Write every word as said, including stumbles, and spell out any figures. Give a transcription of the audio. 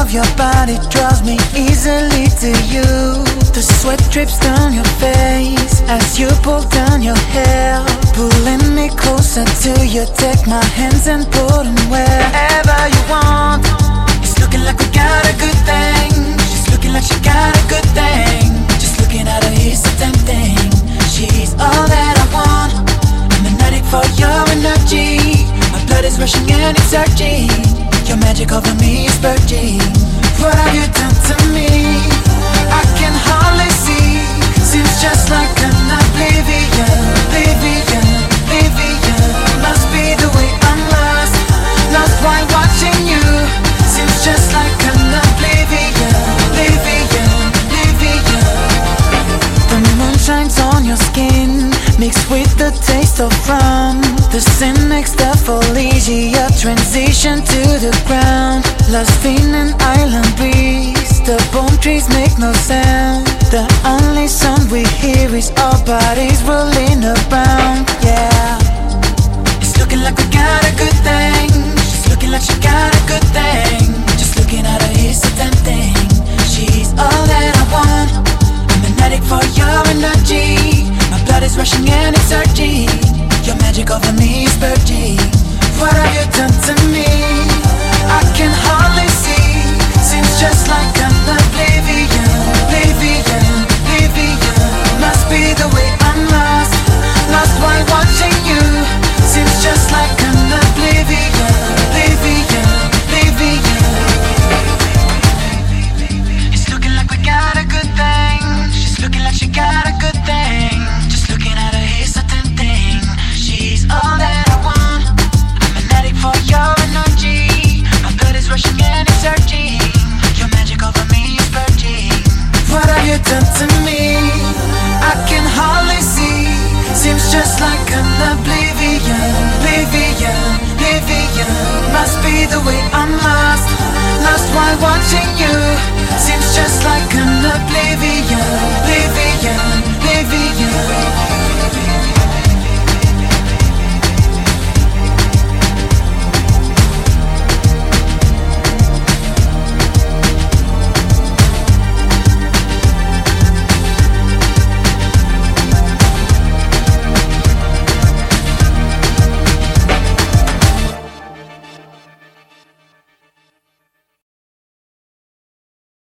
of your body draws me easily to you. The sweat drips down your face as you pull down your hair, pulling me closer to you. Take my hands and put them wherever you want. It's looking like we got a good thing. She's looking like she got a good thing. Just looking at her is so tempting. She's all that I want. I'm an addict for your energy. My blood is rushing and it's surging. Your magic over me is purging. What have you done to me? I can hardly see. Seems just like an oblivion, oblivion, oblivion. Must be the way I'm lost, lost while watching you. Seems just like an oblivion, oblivion, oblivion. The moon shines on your skin, mixed with the taste of rum. The sin makes the Felicia transition to the ground. Lost in an island breeze, the palm trees make no sound. The only sound we hear is our bodies rolling around. Yeah, it's looking like we got a good thing. She's looking like she got a good thing. Just looking at her is so tempting. She's all that I want. I'm an addict for your energy. My blood is rushing and it's surging. Your magic over me is purging. What have you done to me? I can hardly see. Seems just like an oblivion, oblivion, oblivion. Must be the way I'm lost, lost while watching you. Seems just like an oblivion, oblivion, oblivion. It's looking like we got a good thing. She's looking like she got a good thing. Just looking at her is so tempting. She's all that I want. I'm an addict for your energy. My blood is rushing and it's surging. Your magic over me is purging. What have you done to me? I can hardly see. Seems just like an oblivion, oblivion, oblivion. Must be the way I'm lost, lost while watching you. Seems just like an oblivion, oblivion.